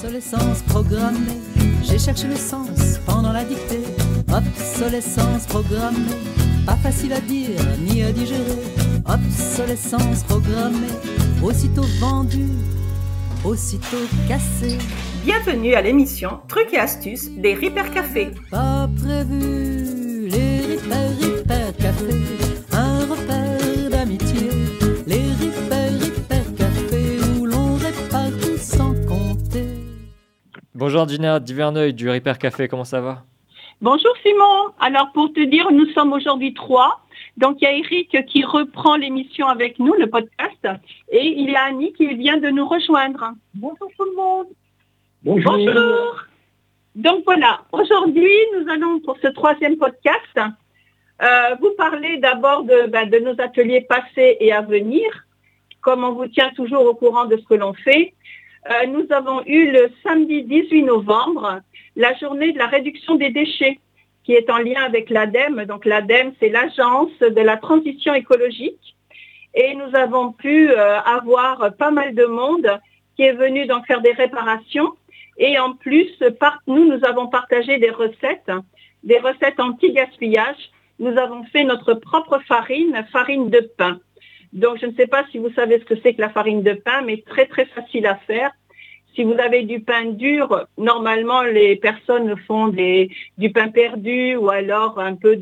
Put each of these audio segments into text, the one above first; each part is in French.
Obsolescence programmée, j'ai cherché le sens pendant la dictée. Obsolescence programmée, pas facile à dire ni à digérer. Obsolescence programmée, aussitôt vendue, aussitôt cassée. Bienvenue à l'émission Trucs et astuces des Ripper Café. Pas prévu, les Ripper Café, un repère d'amitié. Les Ripper Café où l'on répare tout sans compter. Bonjour Gina Diverneuil du Ripper Café, comment ça va? Bonjour Simon. Alors pour te dire, nous sommes aujourd'hui 3. Donc il y a Eric qui reprend l'émission avec nous, le podcast, et il y a Annie qui vient de nous rejoindre. Bonjour tout le monde. Bonjour. Donc voilà, aujourd'hui nous allons pour ce 3e podcast vous parler d'abord de nos ateliers passés et à venir, comme on vous tient toujours au courant de ce que l'on fait. Nous avons eu le samedi 18 novembre la journée de la réduction des déchets qui est en lien avec l'ADEME. Donc l'ADEME, c'est l'Agence de la transition écologique. Et nous avons pu avoir pas mal de monde qui est venu donc faire des réparations. Et en plus, nous avons partagé des recettes anti-gaspillage. Nous avons fait notre propre farine de pain. Donc, je ne sais pas si vous savez ce que c'est que la farine de pain, mais très, très facile à faire. Si vous avez du pain dur, normalement, les personnes font du pain perdu ou alors un peu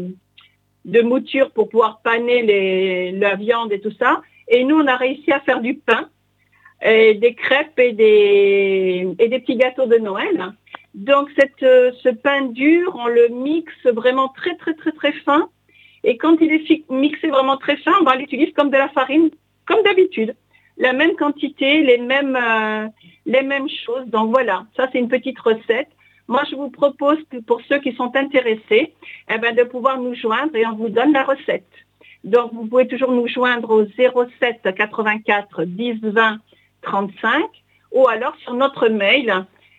de mouture pour pouvoir paner la viande et tout ça. Et nous, on a réussi à faire du pain, et des crêpes et des petits gâteaux de Noël. Donc, ce pain dur, on le mixe vraiment très, très, très, très fin. Et quand il est mixé vraiment très fin, on l'utilise comme de la farine, comme d'habitude. La même quantité, les mêmes choses. Donc voilà, ça c'est une petite recette. Moi, je vous propose que pour ceux qui sont intéressés, de pouvoir nous joindre et on vous donne la recette. Donc, vous pouvez toujours nous joindre au 07 84 10 20 35 ou alors sur notre mail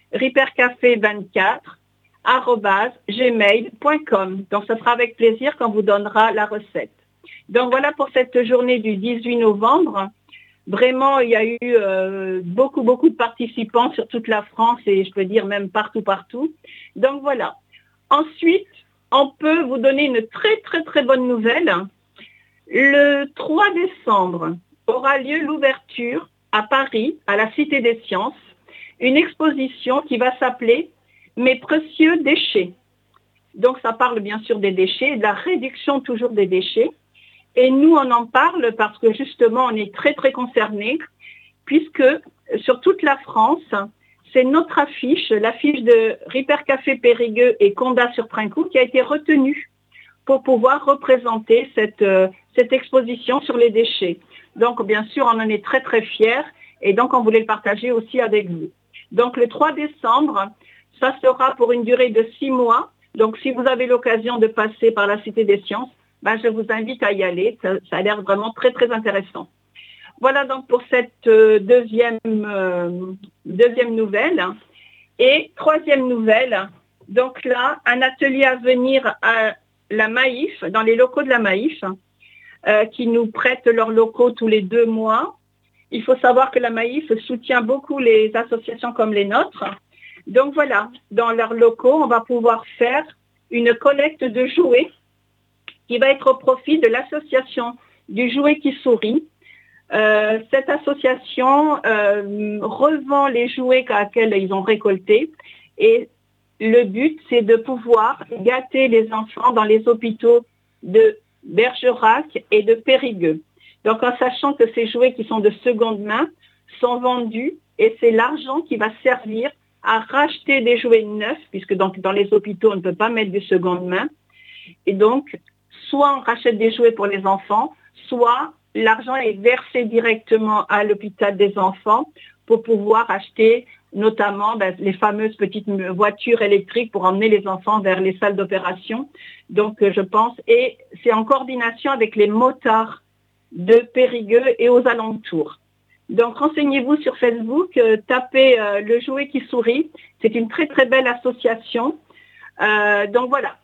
rippercafé24@gmail.com. Donc, ce sera avec plaisir qu'on vous donnera la recette. Donc, voilà pour cette journée du 18 novembre. Vraiment, il y a eu beaucoup de participants sur toute la France et je peux dire même partout. Donc, voilà. Ensuite, on peut vous donner une très, très, très bonne nouvelle. Le 3 décembre aura lieu l'ouverture à Paris, à la Cité des Sciences, une exposition qui va s'appeler « Mes précieux déchets ». Donc, ça parle bien sûr des déchets, de la réduction toujours des déchets. Et nous, on en parle parce que justement, on est très, très concernés, puisque sur toute la France, c'est notre affiche, l'affiche de Ripper Café Périgueux et Condat sur Trinquout qui a été retenue pour pouvoir représenter cette exposition sur les déchets. Donc, bien sûr, on en est très, très fiers et donc on voulait le partager aussi avec vous. Donc, le 3 décembre, ça sera pour une durée de 6 mois. Donc, si vous avez l'occasion de passer par la Cité des Sciences, je vous invite à y aller. Ça a l'air vraiment très, très intéressant. Voilà donc pour cette deuxième nouvelle. Et 3e nouvelle, donc là, un atelier à venir à la Maïf, dans les locaux de la Maïf, qui nous prêtent leurs locaux tous les 2 mois. Il faut savoir que la Maïf soutient beaucoup les associations comme les nôtres. Donc voilà, dans leurs locaux, on va pouvoir faire une collecte de jouets qui va être au profit de l'association du jouet qui sourit. Cette association revend les jouets qu'elles ils ont récoltés et le but, c'est de pouvoir gâter les enfants dans les hôpitaux de Bergerac et de Périgueux. Donc, en sachant que ces jouets qui sont de seconde main sont vendus et c'est l'argent qui va servir à racheter des jouets neufs, puisque donc, dans les hôpitaux, on ne peut pas mettre du seconde main. Et donc, soit on rachète des jouets pour les enfants, soit l'argent est versé directement à l'hôpital des enfants pour pouvoir acheter notamment les fameuses petites voitures électriques pour emmener les enfants vers les salles d'opération. Donc, je pense, et c'est en coordination avec les motards de Périgueux et aux alentours. Donc, renseignez-vous sur Facebook, tapez le jouet qui sourit. C'est une très, très belle association. Donc, voilà.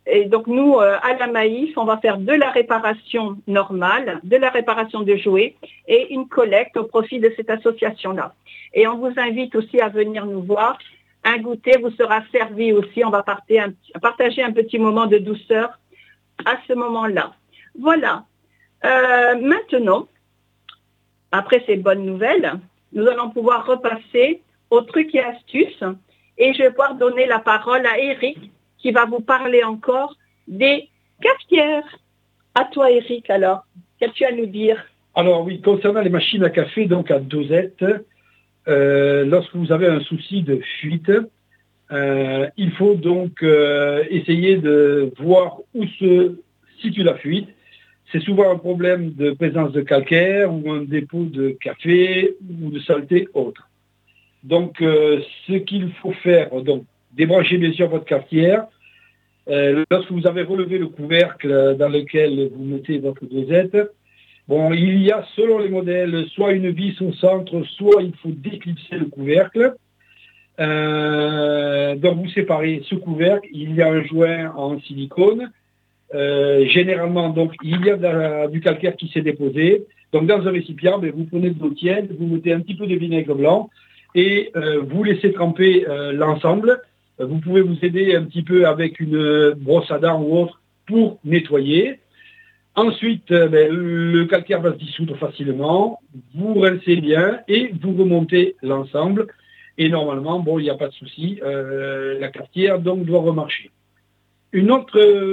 Et donc nous, à la Maïf, on va faire de la réparation normale, de la réparation de jouets et une collecte au profit de cette association-là. Et on vous invite aussi à venir nous voir. Un goûter vous sera servi aussi. On va partager un petit moment de douceur à ce moment-là. Voilà. Maintenant, après ces bonnes nouvelles, nous allons pouvoir repasser aux trucs et astuces. Et je vais pouvoir donner la parole à Eric qui va vous parler encore des cafetières. À toi, Eric, alors, qu'as-tu à nous dire? Alors oui, concernant les machines à café, donc à dosette, lorsque vous avez un souci de fuite, il faut donc essayer de voir où se situe la fuite. C'est souvent un problème de présence de calcaire ou un dépôt de café ou de saleté autre. Donc, ce qu'il faut faire, donc, débranchez bien sûr votre cafetière. Lorsque vous avez relevé le couvercle dans lequel vous mettez votre dosette, bon, il y a, selon les modèles, soit une vis au centre, soit il faut déclipser le couvercle. Donc, vous séparez ce couvercle. Il y a un joint en silicone. Généralement, donc, il y a du calcaire qui s'est déposé. Donc, dans un récipient, vous prenez de l'eau tiède, vous mettez un petit peu de vinaigre blanc et vous laissez tremper l'ensemble. Vous pouvez vous aider un petit peu avec une brosse à dents ou autre pour nettoyer. Ensuite, le calcaire va se dissoudre facilement. Vous rincez bien et vous remontez l'ensemble. Et normalement, bon, il n'y a pas de souci. La cafetière, donc, doit remarcher. Un autre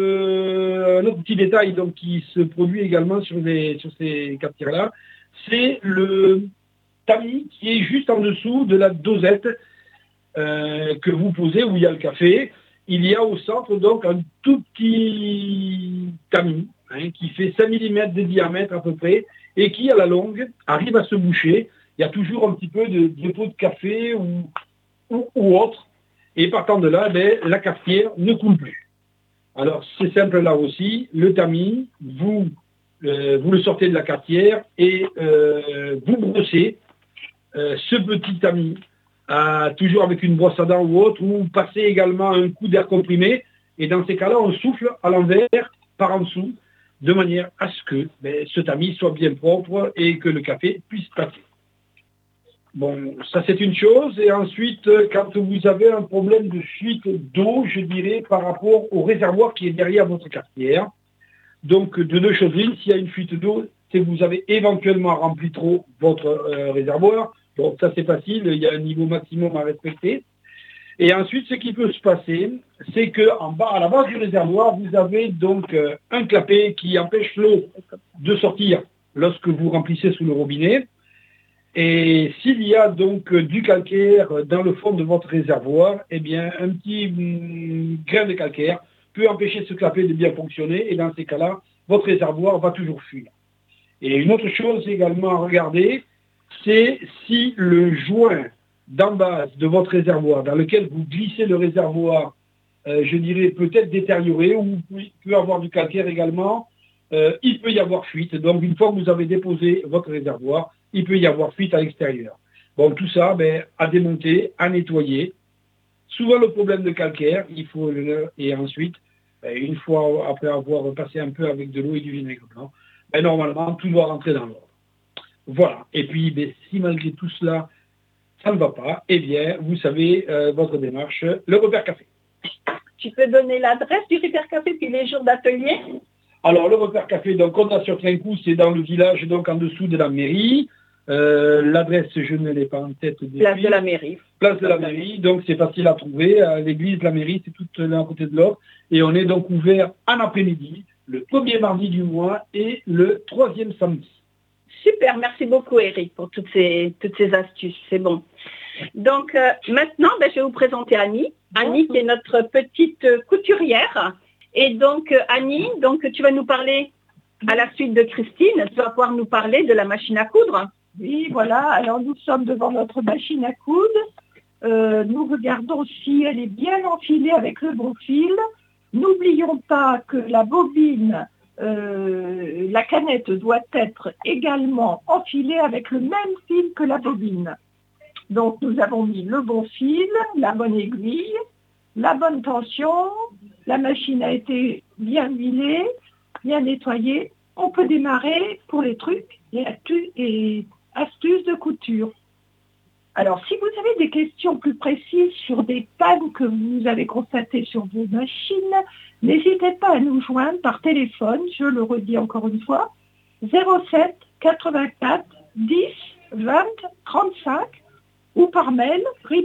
petit détail donc, qui se produit également sur ces cafetières-là, c'est le tamis qui est juste en dessous de la dosette que vous posez où il y a le café. Il y a au centre donc un tout petit tamis qui fait 5 mm de diamètre à peu près et qui, à la longue, arrive à se boucher. Il y a toujours un petit peu de dépôt de café ou autre. Et partant de là, la cafetière ne coule plus. Alors, c'est simple là aussi. Le tamis, vous le sortez de la cafetière et vous brossez ce petit tamis, toujours avec une brosse à dents ou autre, ou passez également un coup d'air comprimé. Et dans ces cas-là, on souffle à l'envers, par en dessous, de manière à ce que ce tamis soit bien propre et que le café puisse passer. Bon, ça c'est une chose. Et ensuite, quand vous avez un problème de fuite d'eau, je dirais, par rapport au réservoir qui est derrière votre cafetière. Donc, de deux choses l'une, s'il y a une fuite d'eau, c'est que vous avez éventuellement rempli trop votre réservoir. Donc, ça c'est facile, il y a un niveau maximum à respecter. Et ensuite, ce qui peut se passer, c'est qu'en bas, à la base du réservoir, vous avez donc un clapet qui empêche l'eau de sortir lorsque vous remplissez sous le robinet. Et s'il y a donc du calcaire dans le fond de votre réservoir, eh bien, un petit grain de calcaire peut empêcher ce clapet de bien fonctionner. Et dans ces cas-là, votre réservoir va toujours fuir. Et une autre chose également à regarder, c'est si le joint d'en base de votre réservoir, dans lequel vous glissez le réservoir, je dirais peut-être détérioré, ou peut avoir du calcaire également, il peut y avoir fuite. Donc, une fois que vous avez déposé votre réservoir, il peut y avoir fuite à l'extérieur. Bon, tout ça, à démonter, à nettoyer. Souvent, le problème de calcaire, et ensuite, une fois après avoir passé un peu avec de l'eau et du vinaigre blanc, normalement, tout doit rentrer dans l'ordre. Voilà. Et puis, si malgré tout cela, ça ne va pas, eh bien, vous savez, votre démarche, le repère café. Tu peux donner l'adresse du repère café puis les jours d'atelier? Alors, le repère café, donc, on a sur Trinquous, c'est dans le village, donc, en dessous de la mairie. L'adresse, je ne l'ai pas en tête. Place de la mairie. Place de la mairie, donc c'est facile à trouver. L'église de la mairie, c'est tout l'un à côté de l'autre. Et on est donc ouvert en après-midi, le premier mardi du mois et le 3e samedi. Super, merci beaucoup Eric pour toutes ces astuces, c'est bon. Donc maintenant, je vais vous présenter Annie. Annie qui est notre petite couturière. Et donc Annie, tu vas nous parler à la suite de Christine, tu vas pouvoir nous parler de la machine à coudre. Oui, voilà. Alors, nous sommes devant notre machine à coudre. Nous regardons si elle est bien enfilée avec le bon fil. N'oublions pas que la bobine, la canette doit être également enfilée avec le même fil que la bobine. Donc, nous avons mis le bon fil, la bonne aiguille. la bonne tension, la machine a été bien huilée, bien nettoyée. On peut démarrer pour les trucs et astuces de couture. Alors, si vous avez des questions plus précises sur des pannes que vous avez constatées sur vos machines, n'hésitez pas à nous joindre par téléphone, je le redis encore une fois, 07 84 10 20 35 ou par mail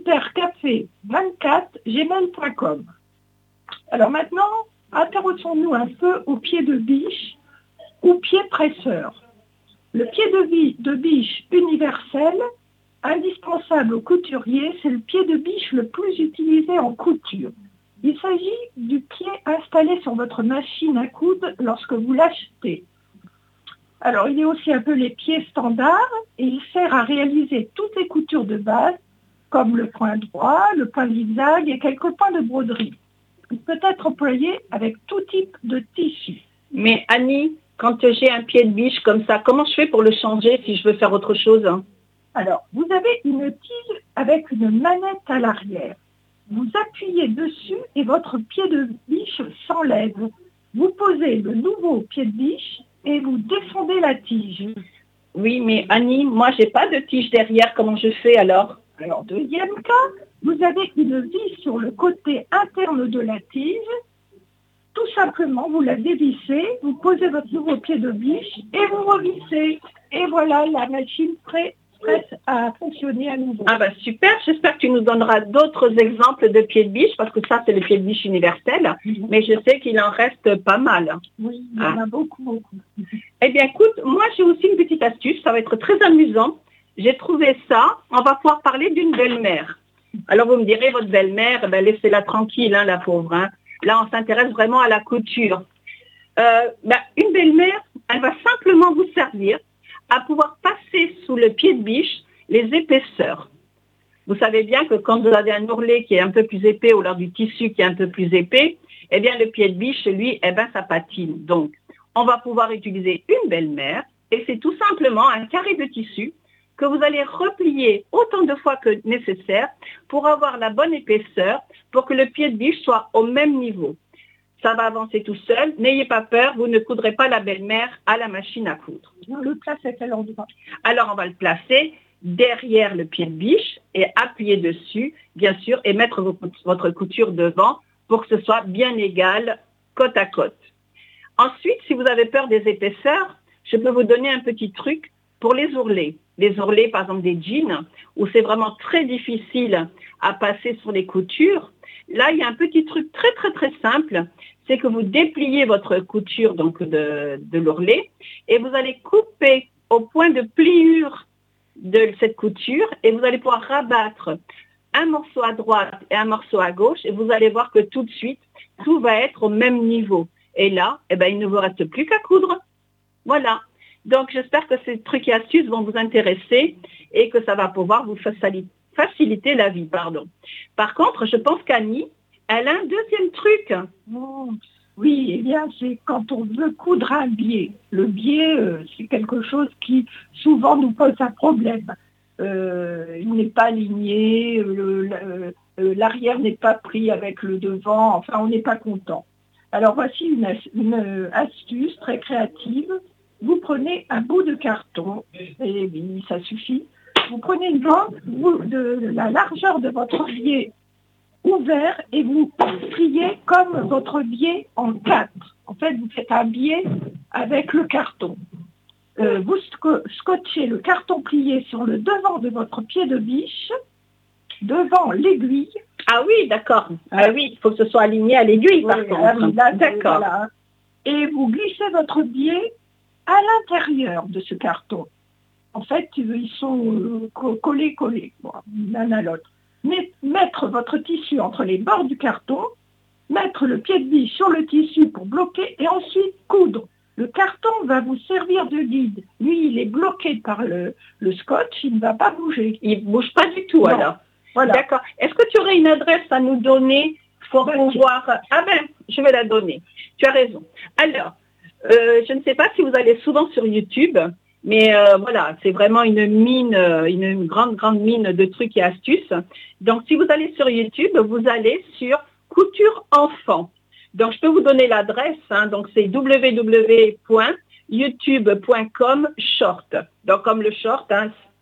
repaircafé24@gmail.com. Alors maintenant, intéressons-nous un peu au pied de biche ou pied presseur. Le pied de biche universel, indispensable au couturier, c'est le pied de biche le plus utilisé en couture. Il s'agit du pied installé sur votre machine à coudre lorsque vous l'achetez. Alors, il est aussi un peu les pieds standards et il sert à réaliser toutes les coutures de base, comme le point droit, le point zigzag et quelques points de broderie. Il peut être employé avec tout type de tissu. Mais Annie, quand j'ai un pied de biche comme ça, comment je fais pour le changer si je veux faire autre chose? Alors, vous avez une tige avec une manette à l'arrière. Vous appuyez dessus et votre pied de biche s'enlève. Vous posez le nouveau pied de biche et vous descendez la tige. Oui, mais Annie, moi, j'ai pas de tige derrière. Comment je fais alors? Alors, deuxième cas, vous avez une vis sur le côté interne de la tige. Tout simplement, vous la dévissez, vous posez votre nouveau pied de biche et vous revissez. Et voilà, la machine prête à fonctionner à nouveau. Ah bah super, j'espère que tu nous donneras d'autres exemples de pieds de biche, parce que ça, c'est le pied de biche universel, mais je sais qu'il en reste pas mal. Oui, il y en a beaucoup. Eh bien, écoute, moi, j'ai aussi une petite astuce, ça va être très amusant. J'ai trouvé ça, on va pouvoir parler d'une belle-mère. Alors, vous me direz, votre belle-mère, laissez-la tranquille, la pauvre. Là, on s'intéresse vraiment à la couture. Une belle-mère, elle va simplement vous servir à pouvoir passer sous le pied de biche les épaisseurs. Vous savez bien que quand vous avez un ourlet qui est un peu plus épais ou alors du tissu qui est un peu plus épais, eh bien le pied de biche, lui, ça patine. Donc, on va pouvoir utiliser une belle-mère et c'est tout simplement un carré de tissu que vous allez replier autant de fois que nécessaire pour avoir la bonne épaisseur pour que le pied de biche soit au même niveau. Ça va avancer tout seul. N'ayez pas peur, vous ne coudrez pas la belle-mère à la machine à coudre. On le place à quel endroit? Alors, on va le placer derrière le pied de biche et appuyer dessus, bien sûr, et mettre votre couture devant pour que ce soit bien égal, côte à côte. Ensuite, si vous avez peur des épaisseurs, je peux vous donner un petit truc pour les ourlets. Les ourlets, par exemple, des jeans, où c'est vraiment très difficile à passer sur les coutures. Là, il y a un petit truc très, très, très simple. C'est que vous dépliez votre couture donc de l'ourlet et vous allez couper au point de pliure de cette couture et vous allez pouvoir rabattre un morceau à droite et un morceau à gauche et vous allez voir que tout de suite, tout va être au même niveau. Et là, il ne vous reste plus qu'à coudre. Voilà. Donc, j'espère que ces trucs et astuces vont vous intéresser et que ça va pouvoir vous faciliter la vie. Par contre, je pense qu'Annie, elle a un deuxième truc. Oui, eh bien, c'est quand on veut coudre un biais. Le biais, c'est quelque chose qui souvent nous pose un problème. Il n'est pas aligné, l'arrière n'est pas pris avec le devant, enfin, on n'est pas content. Alors, voici une astuce très créative. Vous prenez un bout de carton, et oui, ça suffit. Vous prenez une bande de la largeur de votre biais ouvert et vous pliez comme votre biais en 4. En fait, vous faites un biais avec le carton. Vous scotchez le carton plié sur le devant de votre pied de biche, devant l'aiguille. Ah oui, d'accord. Ah oui, il faut que ce soit aligné à l'aiguille, par contre. Là, d'accord. Voilà. Et vous glissez votre biais à l'intérieur de ce carton. En fait, ils sont collés, l'un à l'autre. Mettre votre tissu entre les bords du carton, mettre le pied de biche sur le tissu pour bloquer et ensuite coudre. Le carton va vous servir de guide. Lui, il est bloqué par le scotch, il ne va pas bouger. Il ne bouge pas du tout, non. Alors. Voilà. D'accord. Est-ce que tu aurais une adresse à nous donner pour pouvoir... Ah je vais la donner. Tu as raison. Alors, je ne sais pas si vous allez souvent sur YouTube, mais voilà, c'est vraiment une mine, une grande mine de trucs et astuces. Donc, si vous allez sur YouTube, vous allez sur couture enfant. Donc, je peux vous donner l'adresse. Donc, c'est www.youtube.com short. Donc, comme le short,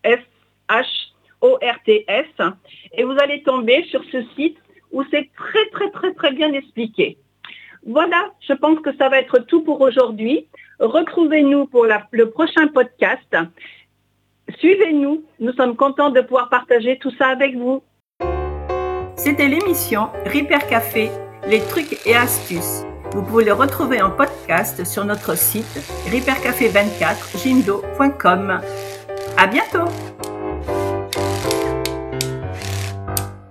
SHORTS. Et vous allez tomber sur ce site où c'est très, très, très, très bien expliqué. Voilà, je pense que ça va être tout pour aujourd'hui. Retrouvez-nous pour le prochain podcast. Suivez-nous, nous sommes contents de pouvoir partager tout ça avec vous. C'était l'émission Repair Café, les trucs et astuces. Vous pouvez le retrouver en podcast sur notre site repaircafé24jindo.com. À bientôt!